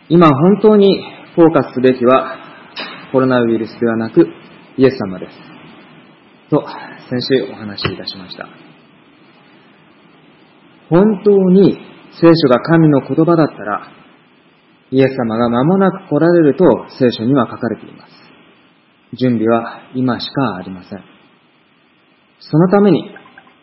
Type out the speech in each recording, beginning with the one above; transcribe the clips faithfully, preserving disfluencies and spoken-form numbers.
今本当にフォーカスすべきはコロナウイルスではなくイエス様ですと先週お話しいたしました。本当に聖書が神の言葉だったらイエス様が間もなく来られると聖書には書かれています。準備は今しかありません。そのために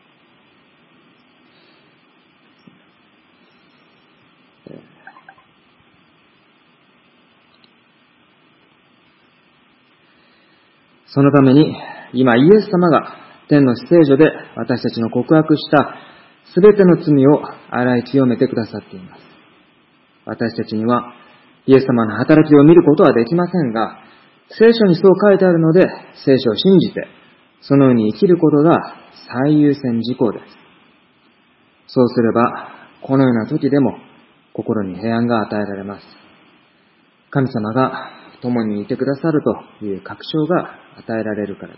そのために今イエス様が天の至聖所で私たちの告白したすべての罪を洗い清めてくださっています。私たちにはイエス様の働きを見ることはできませんが、聖書にそう書いてあるので聖書を信じてそのように生きることが最優先事項です。そうすればこのような時でも心に平安が与えられます。神様が共にいてくださるという確証が与えられるからです。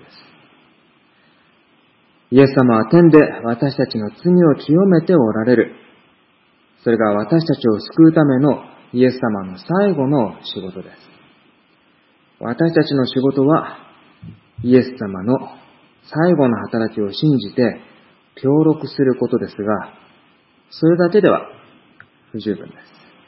イエス様は天で私たちの罪を清めておられる。それが私たちを救うためのイエス様の最後の仕事です。私たちの仕事はイエス様の最後の働きを信じて協力することですが、それだけでは不十分です。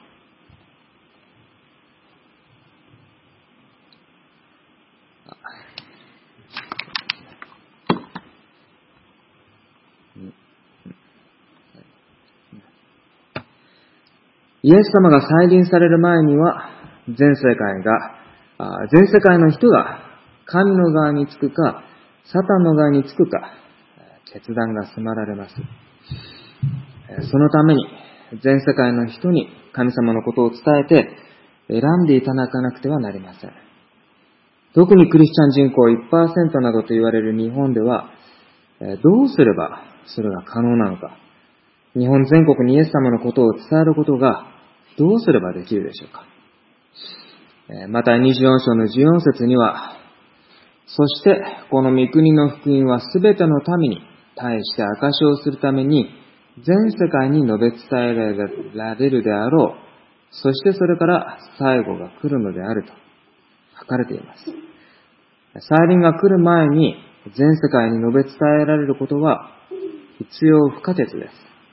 イエス様が再臨される前には、全世界が、全世界の人が神の側につくか、サタンの側につくか、決断が迫られます。そのために、全世界の人に神様のことを伝えて、選んでいただかなくてはなりません。特にクリスチャン人口 いちパーセント などと言われる日本では、どうすればそれが可能なのか。日本全国にイエス様のことを伝えることがどうすればできるでしょうか。マタイにじゅうよん章のじゅうよん節には、そしてこの御国の福音はすべての民に対して証しをするために全世界に述べ伝えられるであろう。そしてそれから最後が来るのであると書かれています。再臨が来る前に全世界に述べ伝えられることは必要不可欠です。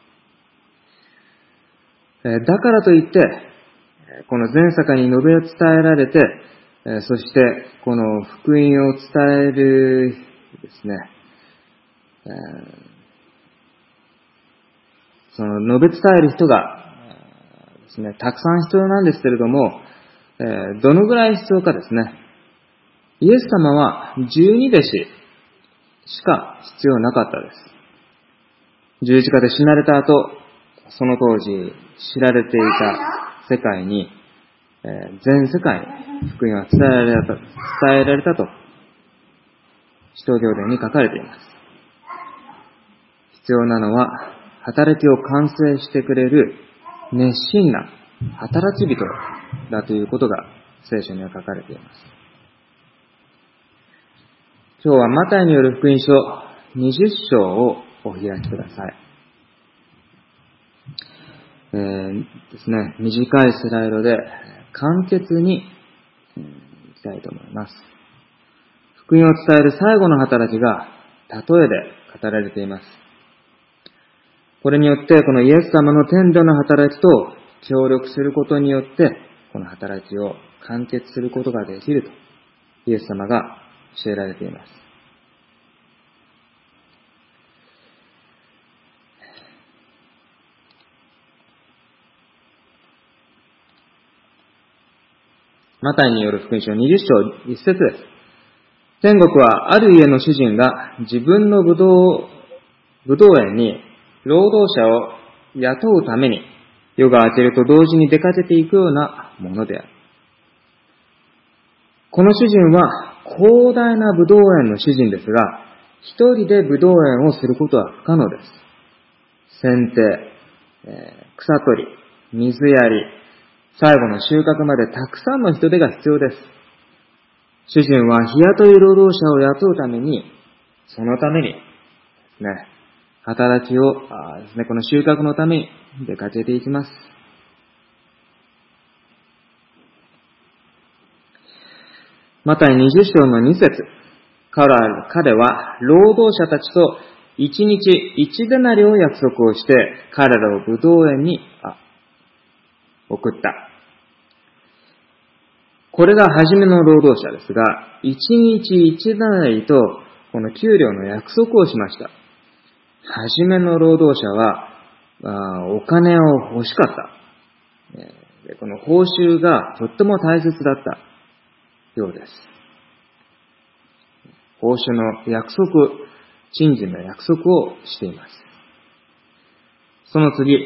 だからといって、この全世界に述べ伝えられて、そしてこの福音を伝えるですね、その述べ伝える人がですね、たくさん必要なんですけれども、どのぐらい必要かですね。イエス様はじゅうに弟子しか必要なかったです。十字架で死なれた後、その当時知られていた世界に、えー、全世界に福音は伝えられた、伝えられたと使徒行伝に書かれています。必要なのは働きを完成してくれる熱心な働き人だということが聖書には書かれています。今日はマタイによる福音書にじゅっ章をお開きください。えー、ですね、短いスライドで簡潔にいきたいと思います。福音を伝える最後の働きが例えで語られています。これによってこのイエス様の天での働きと協力することによってこの働きを完結することができるとイエス様が教えられています。マタイによる福音書にじゅっ章いち節です。天国はある家の主人が自分のブドウ、ブドウ園に労働者を雇うために夜が明けると同時に出かけていくようなものである。この主人は広大なブドウ園の主人ですが、一人でブドウ園をすることは不可能です。剪定、えー、草取り、水やり、最後の収穫までたくさんの人手が必要です。主人は日雇い労働者を雇うために、そのためにですね、働きをあですね、この収穫のために出かけていきます。 マタイにじゅっ章のに節、彼彼は労働者たちと一日一デナリを約束をして、彼らをブドウ園に送った。これが初めの労働者ですが、一日一デナリとこの給料の約束をしました。初めの労働者はあお金を欲しかった。でこの報酬がとっても大切だったようです。報酬の約束、賃金の約束をしています。その次、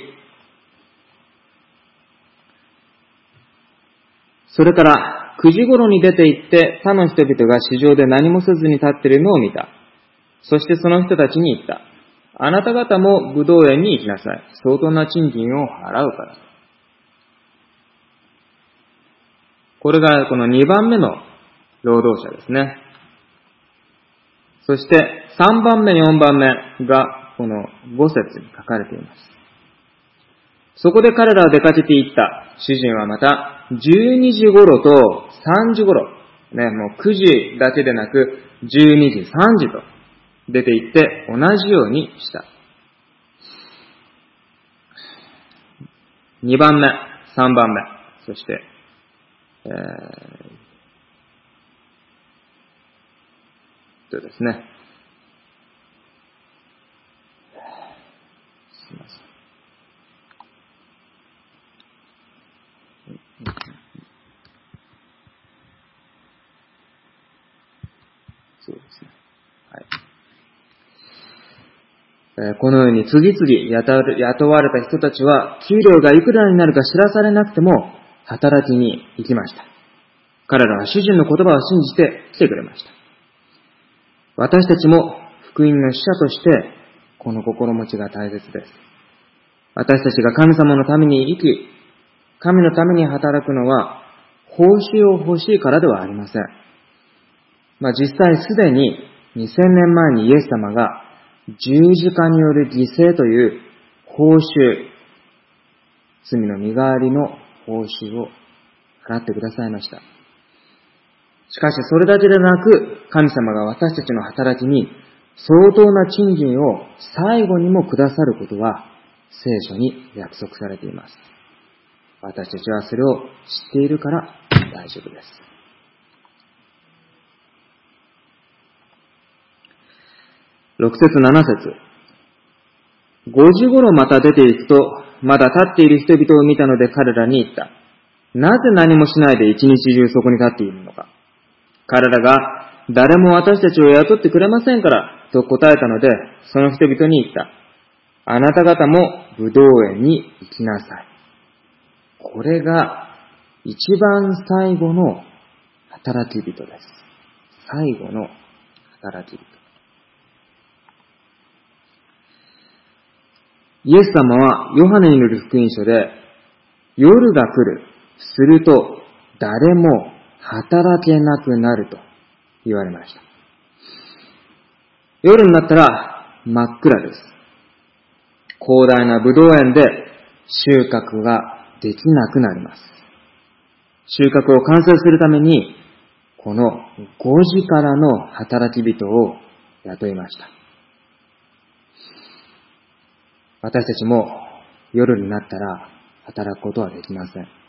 それからくじ頃に出て行って他の人々が市場で何もせずに立っているのを見た。そしてその人たちに言った。あなた方もブドウ園に行きなさい。相当な賃金を払うから。これがこのにばんめの労働者ですね。そしてさんばんめ、よんばんめがこのご節に書かれています。そこで彼らは出かけて行った。主人はまたじゅうにじ頃とさんじ頃、ね、もうくじだけでなくじゅうにじ、さんじと出て行って同じようにした。にばんめ、さんばんめ、そして、えー、とですね。すみません。そうですね。はい。このように次々雇われた人たちは給料がいくらになるか知らされなくても働きに行きました。彼らは主人の言葉を信じて来てくれました。私たちも福音の使者としてこの心持ちが大切です。私たちが神様のために生き、神のために働くのは報酬を欲しいからではありません。まあ、実際すでににせんねんまえにイエス様が十字架による犠牲という報酬、罪の身代わりの報酬を払ってくださいました。しかしそれだけでなく、神様が私たちの働きに相当な賃金を最後にもくださることは聖書に約束されています。私たちはそれを知っているから大丈夫です。ろく節なな節、ごじ頃また出て行くと、まだ立っている人々を見たので彼らに言った。なぜ何もしないで一日中そこに立っているのか。彼らが誰も私たちを雇ってくれませんからと答えたので、その人々に言った。あなた方もブドウ園に行きなさい。これが一番最後の働き人です。最後の働き人。イエス様はヨハネによる福音書で、夜が来る、すると誰も働けなくなると言われました。夜になったら真っ暗です。広大なブドウ園で収穫ができなくなります。収穫を完成するために、このごじからの働き人を雇いました。私たちも夜になったら働くことはできません。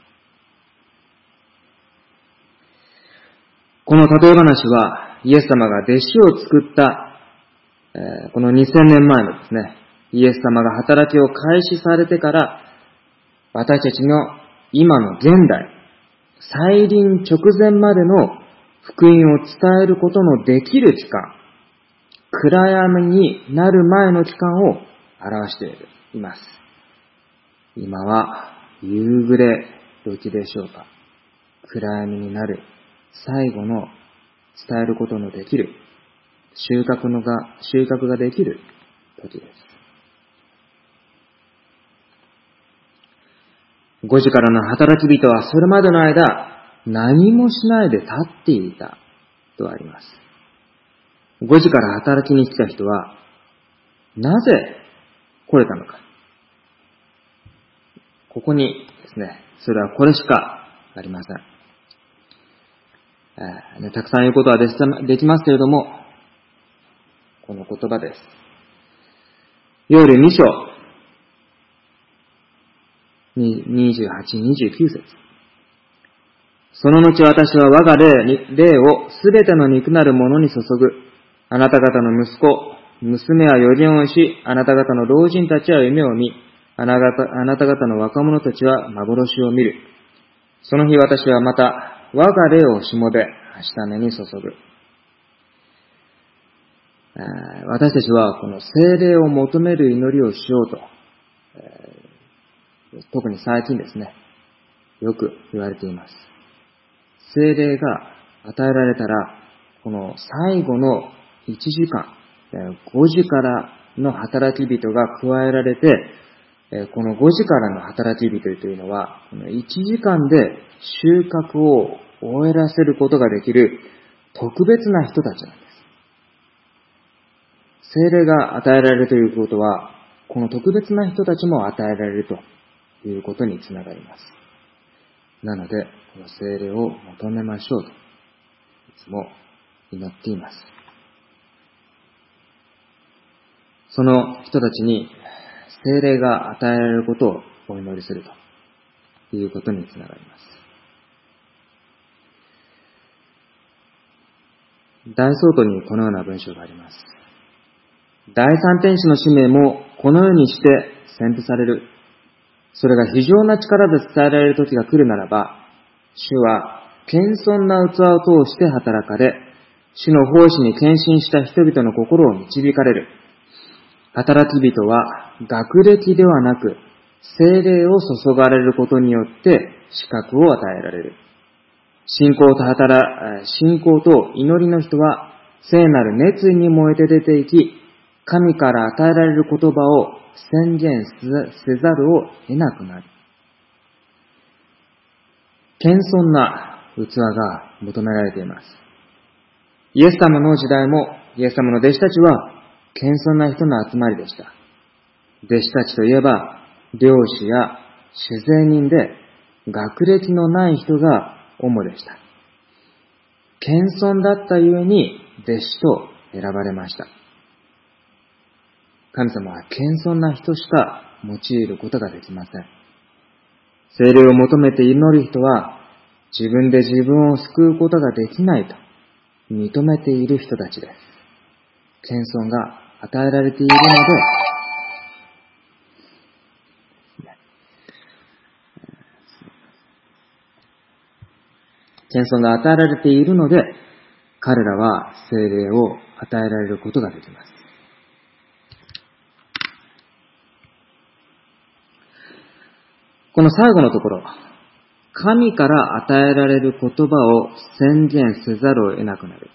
この例え話はイエス様が弟子を作った、えー、このにせんねんまえのですね、イエス様が働きを開始されてから私たちの今の現代、再臨直前までの福音を伝えることのできる期間、暗闇になる前の期間を表しています。今は夕暮れ時でしょうか。暗闇になる最後の伝えることのできる収穫のが収穫ができる時です。ごじからの働き人はそれまでの間何もしないで立っていたとあります。ごじから働きに来た人はなぜ来れたのか。ここにですね、それはこれしかありません。 えーね、たくさん言うことはできますけれども、この言葉です。ヨエルに章にじゅうはち、にじゅうきゅう節。その後私は我が霊に、霊をすべての肉なるものに注ぐ。あなた方の息子、娘は預言をし、あなた方の老人たちは夢を見、あなた方、あなた方の若者たちは幻を見る。その日私はまた我が霊をしもべ、はしために注ぐ。私たちはこの聖霊を求める祈りをしようと、特に最近ですね、よく言われています。聖霊が与えられたら、この最後のいちじかん、ごじからの働き人が加えられて、このごじからの働き人というのは、このいちじかんで収穫を終えらせることができる特別な人たちなんです。聖霊が与えられるということは、この特別な人たちも与えられるということにつながります。なので、この聖霊を求めましょうと、いつも祈っています。その人たちに聖霊が与えられることをお祈りするということにつながります。大宗徒にこのような文章があります。第三天使の使命もこのようにして宣布される。それが非常な力で伝えられる時が来るならば、主は謙遜な器を通して働かれ、主の奉仕に献身した人々の心を導かれる。働き人は学歴ではなく、聖霊を注がれることによって資格を与えられる。信仰と働、信仰と祈りの人は聖なる熱意に燃えて出て行き、神から与えられる言葉を宣言せざるを得なくなる。謙遜な器が求められています。イエス様の時代もイエス様の弟子たちは謙遜な人の集まりでした。弟子たちといえば漁師や酒税人で学歴のない人が主でした。謙遜だったゆえに弟子と選ばれました。神様は謙遜な人しか用いることができません。聖霊を求めて祈る人は自分で自分を救うことができないと認めている人たちです。謙遜が与えられているので、謙遜が与えられているので、彼らは聖霊を与えられることができます。この最後のところ、神から与えられる言葉を宣言せざるを得なくなる。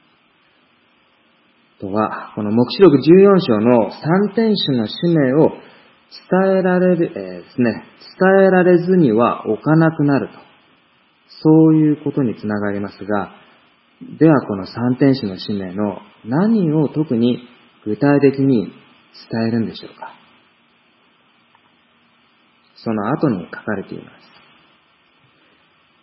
とは、この黙示録じゅうよん章の三天使の使命を伝えられる、えー、ですね、伝えられずには置かなくなると。そういうことにつながりますが、ではこの三天使の使命の何を特に具体的に伝えるんでしょうか。その後に書かれています。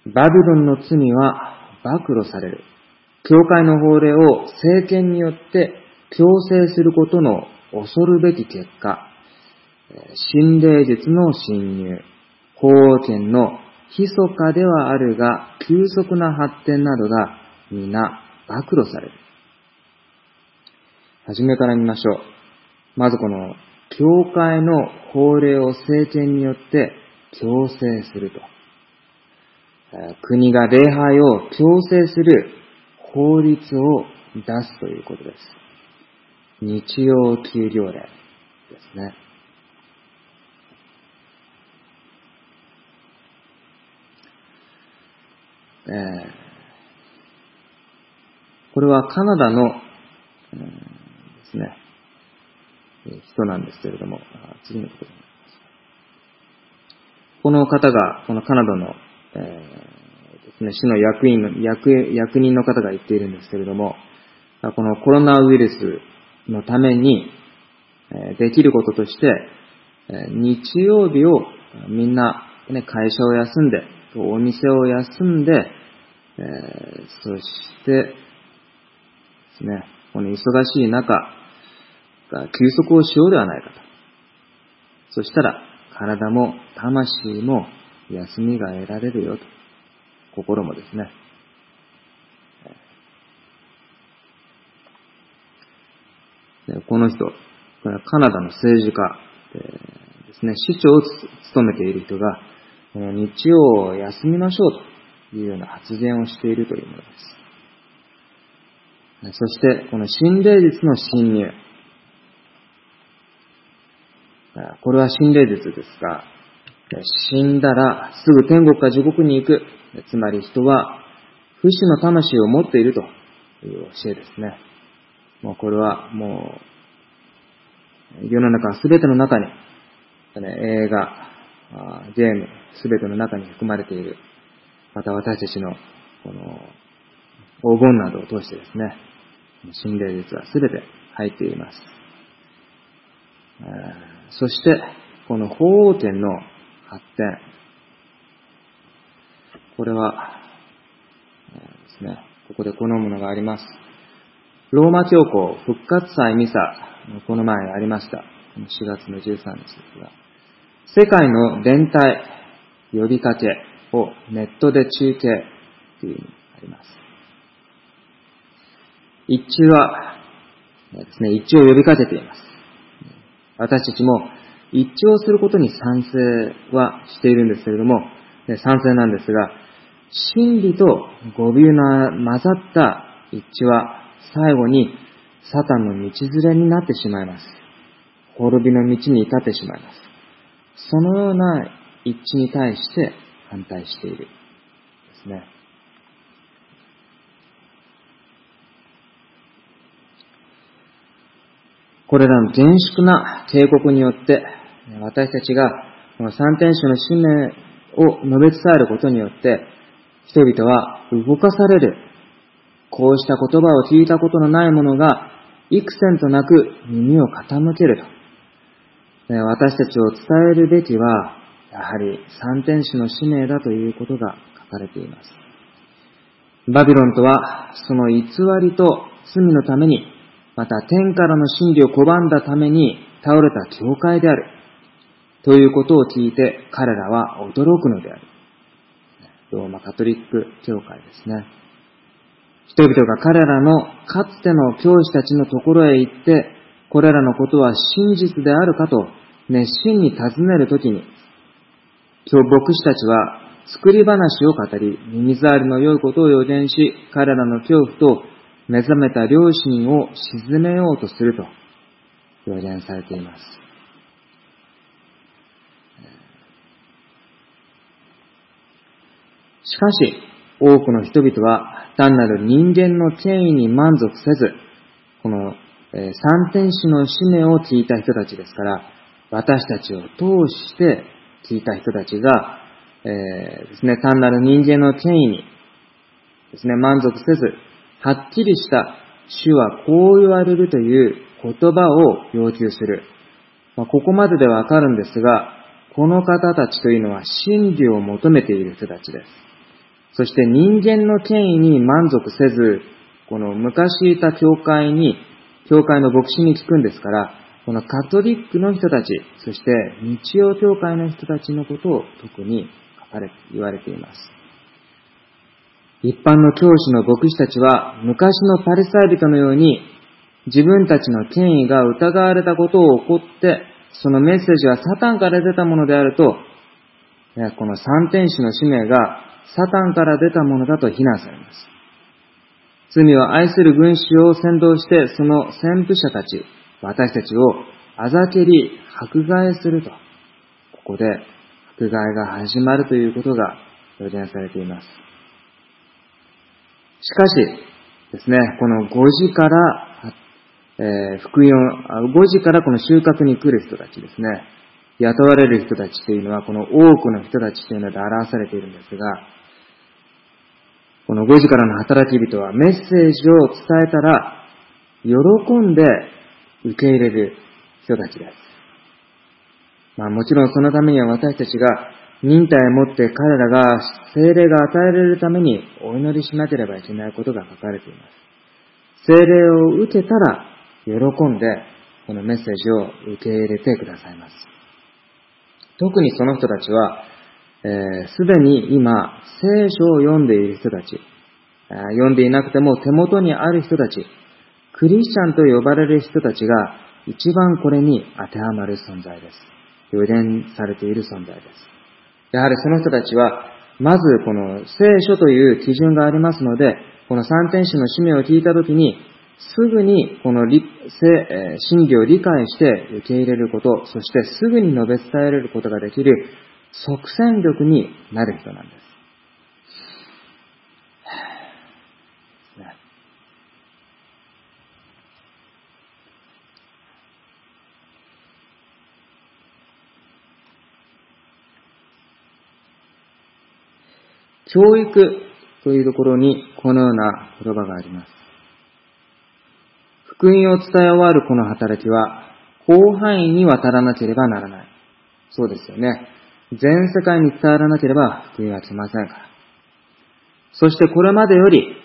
バビロンの罪は暴露される。教会の法令を政権によって強制することの恐るべき結果、神霊術の侵入、法王権の密かではあるが急速な発展などが皆暴露される。はじめから見ましょう。まずこの教会の法令を政権によって強制すると。国が礼拝を強制する法律を出すということです。日曜休業令ですね。えー、これはカナダの、うん、ですね、人なんですけれども、次のことになります。この方が、このカナダの、えー、ですね、市の役員の、役、役人の方が言っているんですけれども、このコロナウイルスのために、えー、できることとして、えー、日曜日をみんな、ね、会社を休んで、お店を休んで、 えー、そしてですね、この忙しい中、休息をしようではないかと。そしたら、体も魂も休みが得られるよと。心もですね。この人、これはカナダの政治家ですね、市長を務めている人が、日曜を休みましょうというような発言をしているというものです。そして、この新霊術の侵入。これは新霊術ですが、死んだらすぐ天国か地獄に行く。つまり人は不死の魂を持っているという教えですね。もうこれはもう世の中すべての中に、映画、ゲームすべての中に含まれている。また私たちのこの黄金などを通してですね、新霊術はすべて入っています。そして、この法王権の発展。これは、ですね、ここでこのものがあります。ローマ教皇復活祭ミサ、この前ありました。しがつのじゅうさんにちですが、世界の連帯、呼びかけをネットで中継という意味があります。一致はですね、一致を呼びかけています。私たちも一致をすることに賛成はしているんですけれども、賛成なんですが、真理と誤謬の混ざった一致は最後にサタンの道連れになってしまいます。滅びの道に至ってしまいます。そのような一致に対して反対しているですね。これらの厳粛な警告によって私たちがこの三天使の使命を述べ伝えることによって人々は動かされる。こうした言葉を聞いたことのない者が幾千となく耳を傾けると。私たちを伝えるべきはやはり三天使の使命だということが書かれています。バビロンとはその偽りと罪のために、また天からの真理を拒んだために倒れた教会であるということを聞いて彼らは驚くのである。ローマカトリック教会ですね。人々が彼らのかつての教師たちのところへ行って、これらのことは真実であるかと熱心に尋ねるときに、今日牧師たちは作り話を語り、耳障りの良いことを予言し、彼らの恐怖と目覚めた良心を鎮めようとすると予言されています。しかし、多くの人々は単なる人間の権威に満足せず、この三天使の使命を聞いた人たちですから、私たちを通して聞いた人たちが、えー、ですね、単なる人間の権威にですね、満足せず、はっきりした主はこう言われるという言葉を要求する。まあ、ここまででわかるんですが、この方たちというのは真理を求めている人たちです。そして人間の権威に満足せず、この昔いた教会に、教会の牧師に聞くんですから、このカトリックの人たち、そして日曜教会の人たちのことを特に書かれ、言われています。一般の教師の牧師たちは、昔のパリサイ人のように、自分たちの権威が疑われたことを起こって、そのメッセージはサタンから出たものであると、この三天使の使命がサタンから出たものだと非難されます。罪を愛する群衆を先導して、その先駆者たち、私たちをあざけり、迫害すると。ここで迫害が始まるということが予言されています。しかしですね、このごじから、えー、福音、ごじからこの収穫に来る人たちですね、雇われる人たちというのは、この多くの人たちというので表されているんですが、このごじからの働き人はメッセージを伝えたら、喜んで受け入れる人たちです。まあもちろんそのためには私たちが忍耐をもって彼らが聖霊が与えられるためにお祈りしなければいけないことが書かれています。聖霊を受けたら喜んでこのメッセージを受け入れてくださいます。特にその人たちは、す、えー、で、に今聖書を読んでいる人たち、読んでいなくても手元にある人たち、クリスチャンと呼ばれる人たちが一番これに当てはまる存在です。予言されている存在です。やはりその人たちは、まずこの聖書という基準がありますので、この三天使の使命を聞いたときに、すぐにこの真理を理解して受け入れること、そしてすぐに述べ伝えられることができる即戦力になる人なんです。教育というところにこのような言葉があります。福音を伝え終わるこの働きは広範囲に渡らなければならない。そうですよね。全世界に伝わらなければ福音は来ませんから。そしてこれまでより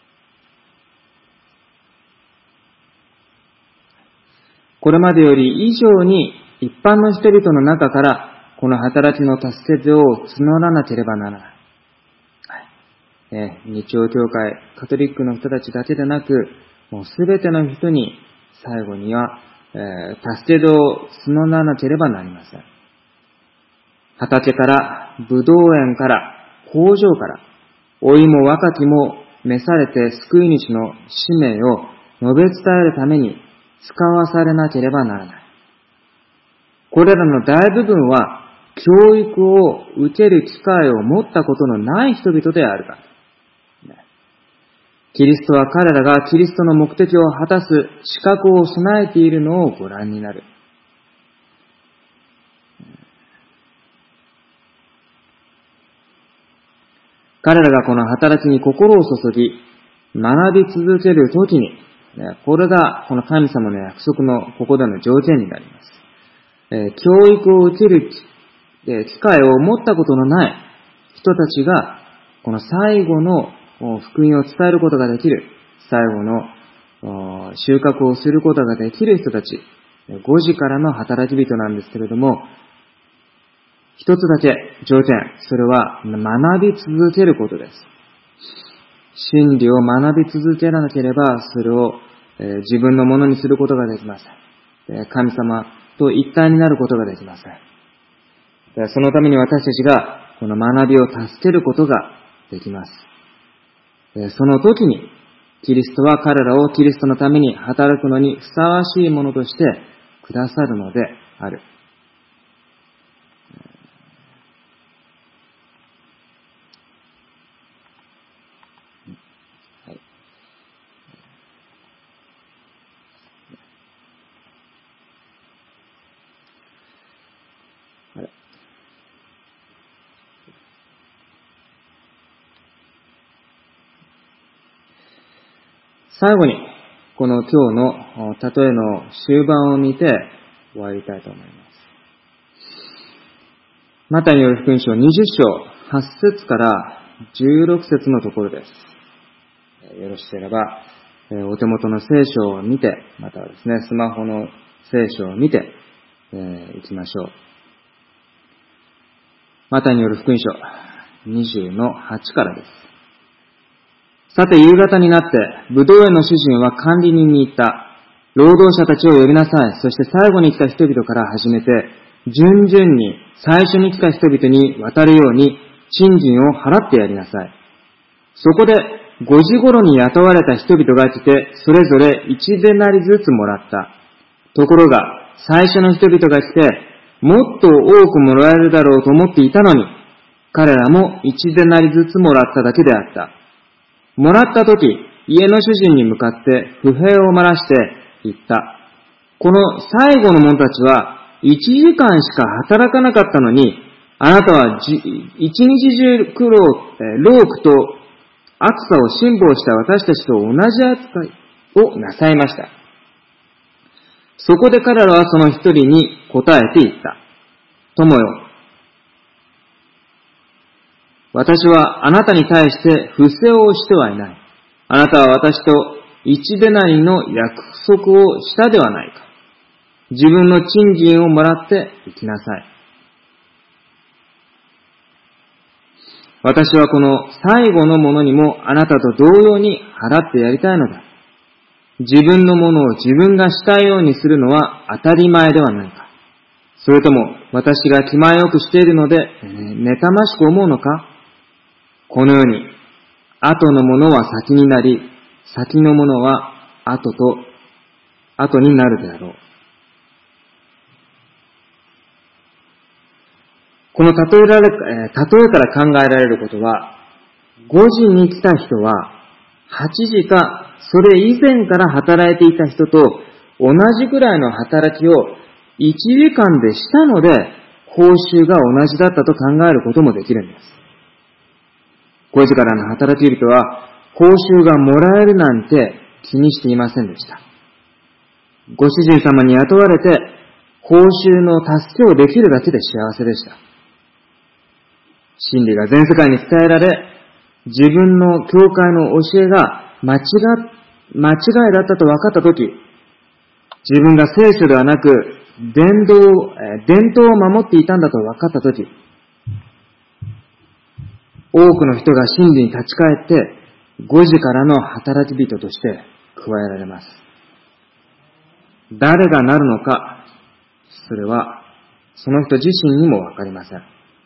これまでより以上に一般の人々の中からこの働きの助けを募らなければならない。え日曜教会、カトリックの人たちだけでなく、もうすべての人に最後には、えー、助け戸を募らなければなりません。畑から、ぶどう園から、工場から、老いも若きも召されて救い主の使命を述べ伝えるために使わされなければならない。これらの大部分は、教育を受ける機会を持ったことのない人々であるから。キリストは彼らがキリストの目的を果たす資格を備えているのをご覧になる。彼らがこの働きに心を注ぎ、学び続けるときに、これがこの神様の約束のここでの条件になります。教育を受ける機会を持ったことのない人たちが、この最後の福音を伝えることができる、最後の収穫をすることができる人たち、ごじからの働き人なんですけれども、一つだけ条件、それは学び続けることです。真理を学び続けなければ、それを自分のものにすることができません。神様と一体になることができません。そのために私たちがこの学びを助けることができます。その時に、キリストは彼らをキリストのために働くのにふさわしいものとしてくださるのである。はい、あれ最後に、この今日の例えの終盤を見て終わりたいと思います。マタイによる福音書にじゅっ章はち節からじゅうろく節のところです。よろしければ、お手元の聖書を見て、またはですね、スマホの聖書を見てい、えー、きましょう。マタイによる福音書にじゅうのはちからです。さて夕方になって、ブドウ園の主人は管理人に言った。労働者たちを呼びなさい。そして最後に来た人々から始めて、順々に最初に来た人々に渡るように賃金を払ってやりなさい。そこでごじ頃に雇われた人々が来て、それぞれいちデナリずつもらった。ところが、最初の人々が来て、もっと多くもらえるだろうと思っていたのに、彼らもいちデナリずつもらっただけであった。もらったとき、家の主人に向かって不平を漏らして言った。この最後の者たちはいちじかんしか働かなかったのに、あなたは一日中苦労、労苦と暑さを辛抱した私たちと同じ扱いをなさいました。そこで彼らはその一人に答えて言った。友よ、 私はあなたに対して不正をしてはいない。あなたは私と一デナリの約束をしたではないか。自分の賃金をもらって行きなさい。私はこの最後のものにもあなたと同様に払ってやりたいのだ。自分のものを自分がしたいようにするのは当たり前ではないか。それとも私が気前よくしているので、妬ましく思うのか。このように、後のものは先になり、先のものは後と、後になるであろう。この例えられ、例えから考えられることは、ごじに来た人は、はちじかそれ以前から働いていた人と同じくらいの働きをいちじかんでしたので、報酬が同じだったと考えることもできるんです。ごじからの働き人は、報酬がもらえるなんて気にしていませんでした。ご主人様に雇われて、報酬の助けをできるだけで幸せでした。真理が全世界に伝えられ、自分の教会の教えが間違、間違いだったと分かったとき、自分が聖書ではなく伝道、伝統を守っていたんだと分かったとき、多くの人が真理に立ち返って、ごじからの働き人として加えられます。誰がなるのか、それはその人自身にも分かりません。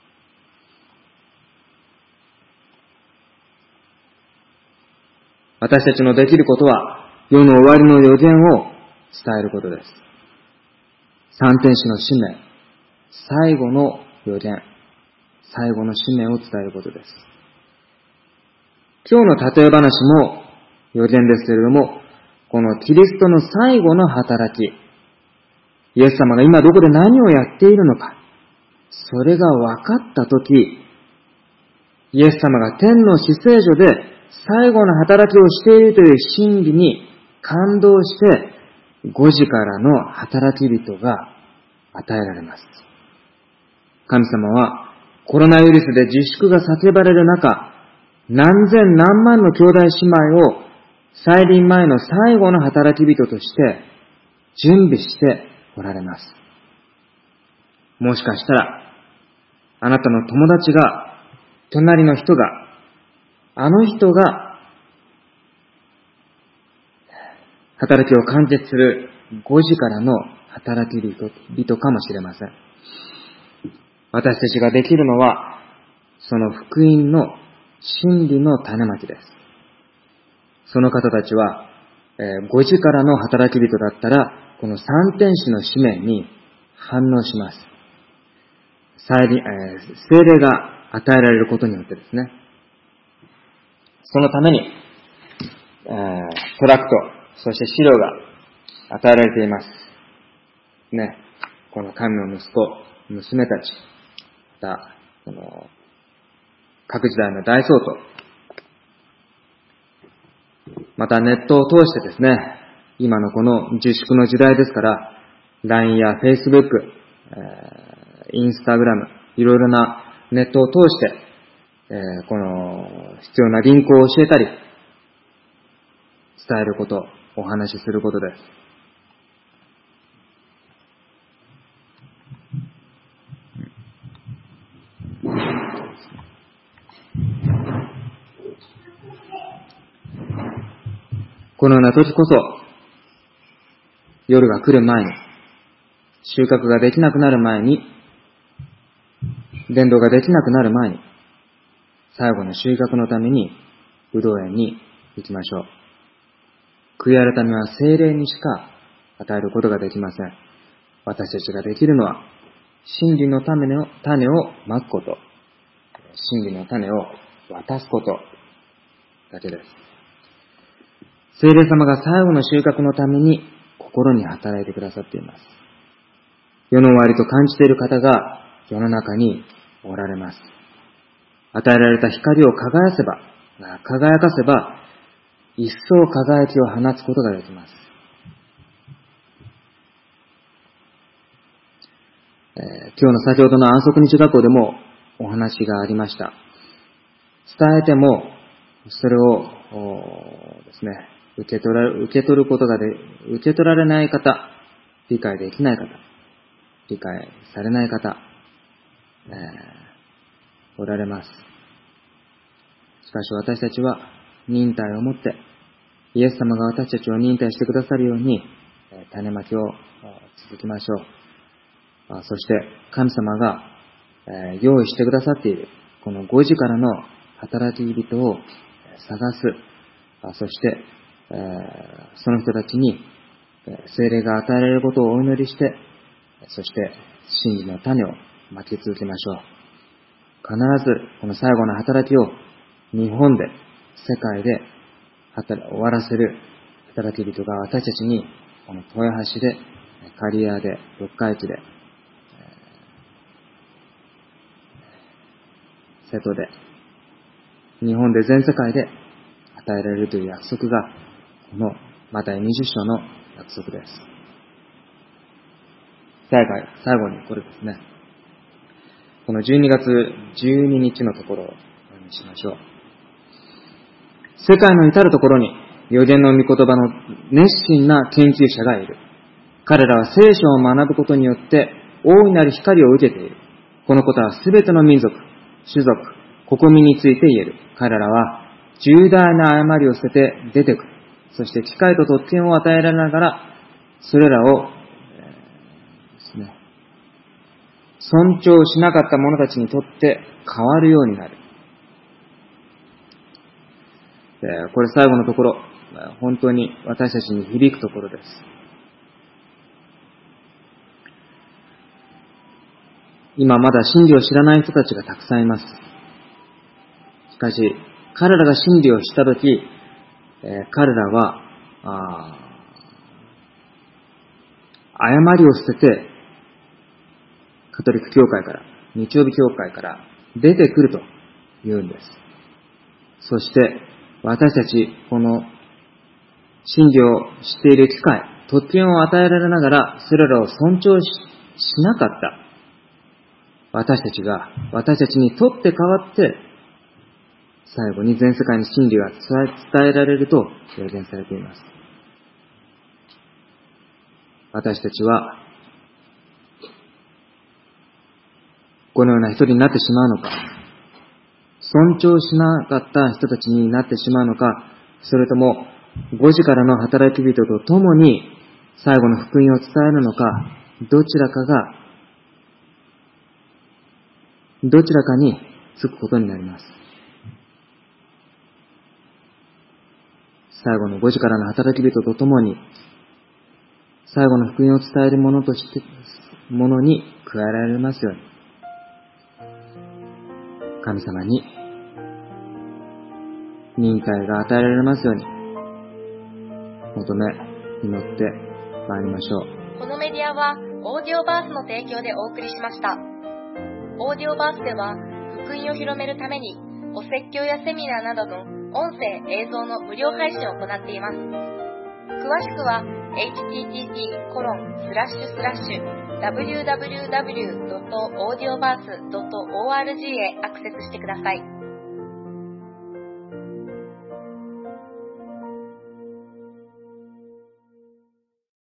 私たちのできることは、世の終わりの予言を伝えることです。三天使の使命、最後の予言、最後の使命を伝えることです。今日の例え話も予言ですけれども、このキリストの最後の働き、イエス様が今どこで何をやっているのか、それが分かったとき、イエス様が天の至聖所で最後の働きをしているという真理に感動して、ごじからの働き人が与えられます。神様はコロナウイルスで自粛が叫ばれる中、何千何万の兄弟姉妹を再臨前の最後の働き人として準備しておられます。もしかしたら、あなたの友達が、隣の人が、あの人が、働きを完結するごじからの働き人、人かもしれません。私たちができるのは、その福音の真理の種まきです。その方たちは、ごじからの働き人だったら、この三天使の使命に反応します。聖霊が与えられることによってですね。そのために、トラクト、そして資料が与えられています。ね。この神の息子、娘たち、また、この、各時代の大総統、またネットを通してですね、今のこの自粛の時代ですから、ライン や Facebook、えー、Instagram、いろいろなネットを通して、えー、この必要なリンクを教えたり、伝えること、お話しすることです。このような時こそ、夜が来る前に、収穫ができなくなる前に、伝道ができなくなる前に、最後の収穫のために、ブドウ園に行きましょう。悔い改めは聖霊にしか与えることができません。私たちができるのは、真理の種を、種をまくこと、真理の種を渡すことだけです。聖霊様が最後の収穫のために心に働いてくださっています。世の終わりと感じている方が世の中におられます。与えられた光を輝せば、輝かせば、一層輝きを放つことができます。えー、今日の先ほどの安息日学校でもお話がありました。 伝えても、それをですね、受け取られ、受け取ることがで、受け取られない方、理解できない方、理解されない方、えー、おられます。しかし私たちは忍耐をもって、イエス様が私たちを忍耐してくださるように、種まきを続けましょう。そして神様が用意してくださっている、このごじからの働き人を探す。そして、その人たちに聖霊が与えられることをお祈りして、そして真理の種をまき続けましょう。必ずこの最後の働きを日本で、世界で終わらせる働き人が私たちに、この豊橋で、刈谷で、四日市で、瀬戸で、日本で全世界で与えられるという約束が、このマタイにじゅっ章の約束です。最後、最後にこれですね。このじゅうにがつじゅうににちのところをお読みしましょう。世界の至るところに預言の御言葉の熱心な研究者がいる。彼らは聖書を学ぶことによって大いなる光を受けている。このことはすべての民族、種族、国民について言える。彼らは重大な誤りを捨てて出てくる。そして機会と特権を与えられながら、それらを、えーですね、尊重しなかった者たちにとって変わるようになる。これ最後のところ、本当に私たちに響くところです。今まだ真理を知らない人たちがたくさんいます。しかし、彼らが真理を知ったとき、えー、彼らは、あ誤りを捨てて、カトリック教会から、日曜日教会から出てくると言うんです。そして、私たち、この真理を知っている機会、特権を与えられながら、それらを尊重 し, しなかった私たちが、私たちにとって代わって、最後に全世界に真理が伝えられると予言されています。私たちは、このような人になってしまうのか、尊重しなかった人たちになってしまうのか、それともごじからの働き人と共に最後の福音を伝えるのか、どちらかが、どちらかにつくことになります。最後のごじからの働き人と共に、最後の福音を伝えるものとして、ものに加えられますように。神様に忍耐が与えられますように求め、祈ってまいりましょう。 このメディアはオーディオバースの提供でお送りしました。オーディオバースでは福音を広めるためにお説教やセミナーなどの音声・映像の無料配信を行っています。詳しくは エイチティーティーピーコロンスラッシュスラッシュダブリューダブリューダブリュードットオーディオバースドットオーアールジー へアクセスしてください。